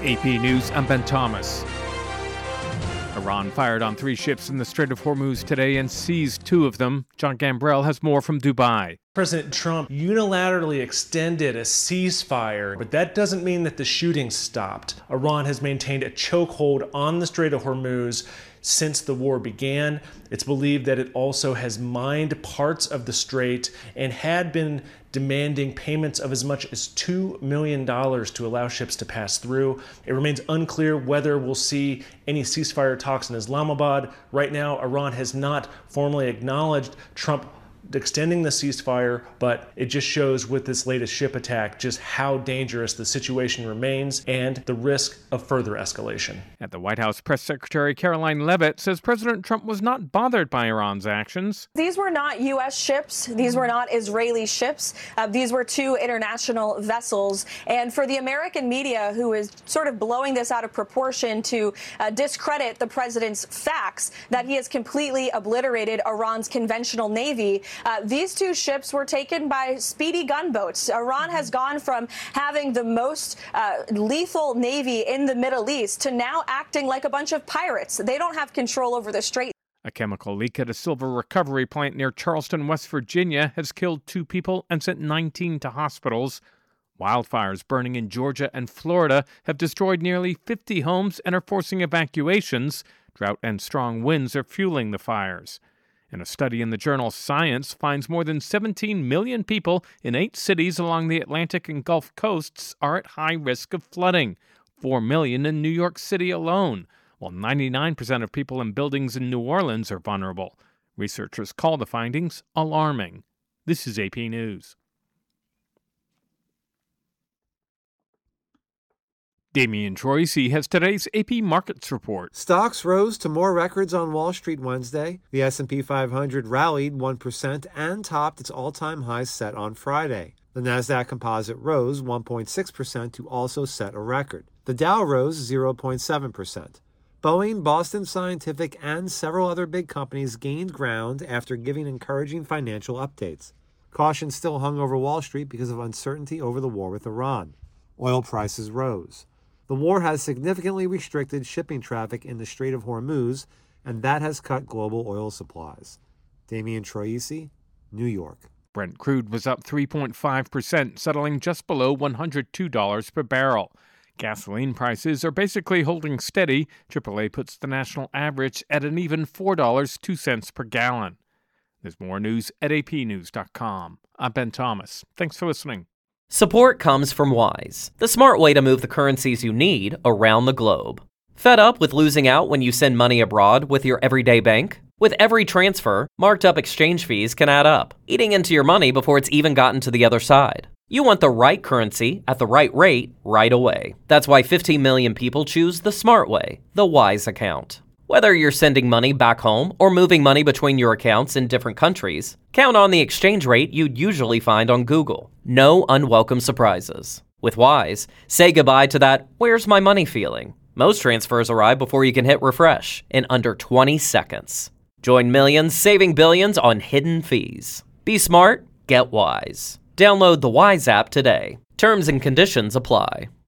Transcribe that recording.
AP News, I'm Ben Thomas. Iran fired on 3 ships in the Strait of Hormuz today and seized 2 of them. John Gambrell has more from Dubai. President Trump unilaterally extended a ceasefire, but that doesn't mean that the shooting stopped. Iran has maintained a chokehold on the Strait of Hormuz since the war began. It's believed that it also has mined parts of the strait and had been demanding payments of as much as $2 million to allow ships to pass through. It remains unclear whether we'll see any ceasefire talks in Islamabad. Right now, Iran has not formally acknowledged Trump extending the ceasefire, but it just shows with this latest ship attack just how dangerous the situation remains and the risk of further escalation. At the White House, Press Secretary Caroline Leavitt says President Trump was not bothered by Iran's actions. These were not U.S. ships. These were not Israeli ships. These were 2 international vessels. And for the American media, who is sort of blowing this out of proportion to discredit the president's facts that he has completely obliterated Iran's conventional navy, these 2 ships were taken by speedy gunboats. Iran has gone from having the most lethal navy in the Middle East to now acting like a bunch of pirates. They don't have control over the strait. A chemical leak at a silver recovery plant near Charleston, West Virginia, has killed 2 people and sent 19 to hospitals. Wildfires burning in Georgia and Florida have destroyed nearly 50 homes and are forcing evacuations. Drought and strong winds are fueling the fires. And a study in the journal Science finds more than 17 million people in 8 cities along the Atlantic and Gulf coasts are at high risk of flooding, 4 million in New York City alone, while 99% of people in buildings in New Orleans are vulnerable. Researchers call the findings alarming. This is AP News. Damian Troisi has today's AP Markets Report. Stocks rose to more records on Wall Street Wednesday. The S&P 500 rallied 1% and topped its all-time high set on Friday. The Nasdaq Composite rose 1.6% to also set a record. The Dow rose 0.7%. Boeing, Boston Scientific, and several other big companies gained ground after giving encouraging financial updates. Caution still hung over Wall Street because of uncertainty over the war with Iran. Oil prices rose. The war has significantly restricted shipping traffic in the Strait of Hormuz, and that has cut global oil supplies. Damian Troisi, New York. Brent crude was up 3.5%, settling just below $102 per barrel. Gasoline prices are basically holding steady. AAA puts the national average at an even $4.02 per gallon. There's more news at apnews.com. I'm Ben Thomas. Thanks for listening. Support comes from Wise, the smart way to move the currencies you need around the globe. Fed up with losing out when you send money abroad with your everyday bank? With every transfer, marked up exchange fees can add up, eating into your money before it's even gotten to the other side. You want the right currency at the right rate right away. That's why 15 million people choose the smart way, the Wise account. Whether you're sending money back home or moving money between your accounts in different countries, count on the exchange rate you'd usually find on Google. No unwelcome surprises. With Wise, say goodbye to that "where's my money" feeling. Most transfers arrive before you can hit refresh in under 20 seconds. Join millions saving billions on hidden fees. Be smart, get Wise. Download the Wise app today. Terms and conditions apply.